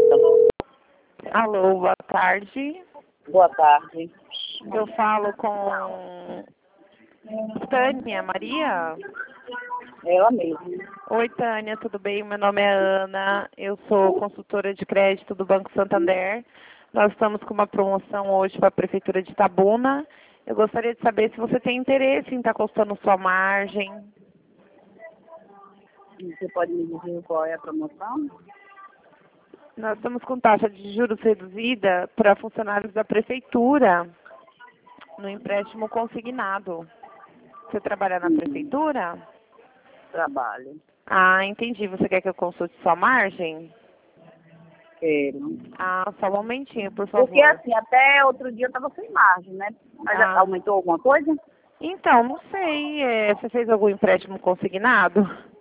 Alô, boa tarde. Boa tarde. Eu falo com Tânia Maria. Ela mesma. Oi, Tânia, tudo bem? Meu nome é Ana, eu sou consultora de crédito do Banco Santander. Nós estamos com uma promoção hoje para a Prefeitura de Itabuna. Eu gostaria de saber se você tem interesse em estar custando sua margem. Você pode me dizer qual é a promoção? Nós estamos com taxa de juros reduzida para funcionários da Prefeitura no empréstimo consignado. Você trabalha na Prefeitura? Trabalho. Ah, entendi. Você quer que eu consulte sua margem? Quero. Ah, só um momentinho, por favor. Porque assim, até outro dia eu estava sem margem, né? Mas aumentou alguma coisa? Então, não sei. Você fez algum empréstimo consignado?